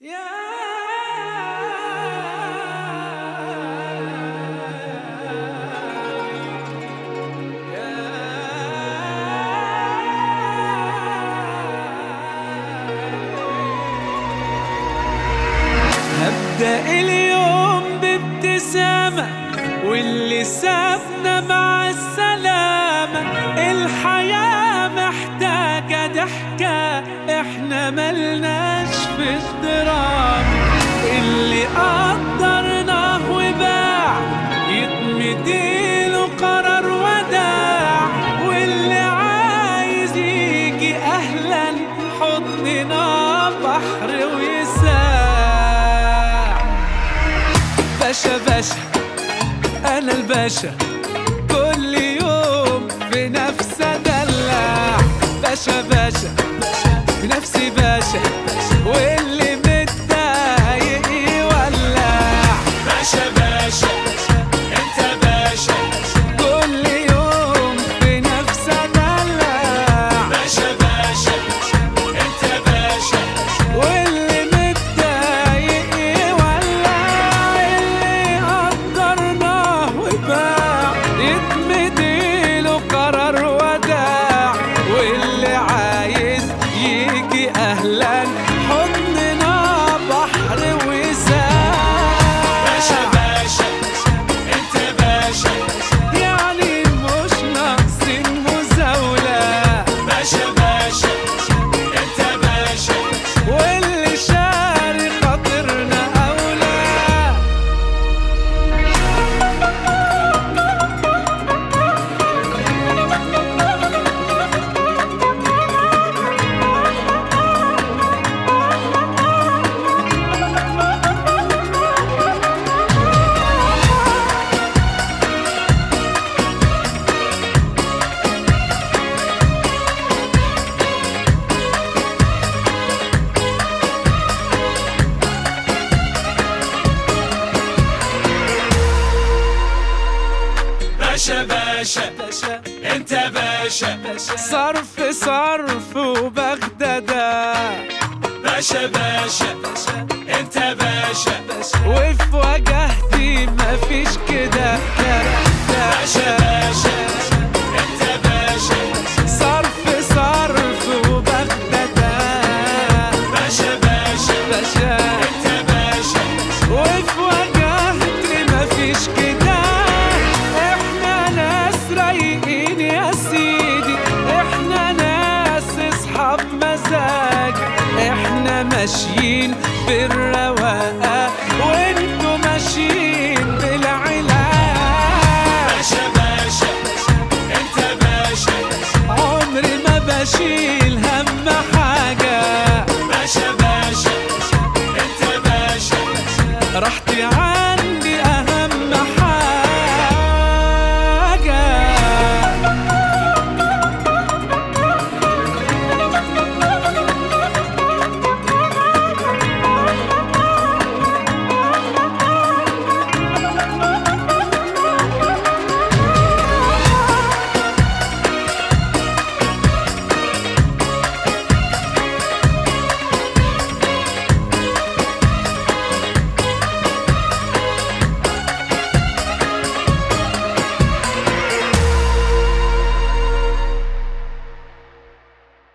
هبدأ اليوم بابتسامة واللي سابنا مع السلامة. الحياة محتاجة ضحكة، احنا ملناش في الدراما. اللي قدرناه وباع يتمديله قرار وداع، واللي عايز يجي أهلا حضننا بحر ويساع. باشا باشا أنا الباشا، كل يوم في نفس أدلع. باشا باشا في نفسي باشا، واللي متضايق يولع. باشا باشا انت باشا، كل يوم في نفس أدلع. باشا باشا انت باشا، واللي متضايق يولع. اللي قدرناه وباع يتمديله قرار وداع، واللي عايز يجي أهلا حضننا بحر وساع. باشا باشا انت باشا، يعني مش ناقصين مزاولة. باشا باشا انت باشا، واللي شاري خاطرنا أولى. باشا باشا انت باشا، صرف صرف وبغدادة. باشا باشا انت باشا، وفي وجهتي مفيش كده. باشا باشا انت باشا، صرف صرف وبغدادة. باشا باشا باشا انت باشا، وفي وجهتي مفيش كده. احنا ناس رايقين يا سيدي، احنا ناس اصحاب مزاج، احنا ماشيين بالرواق.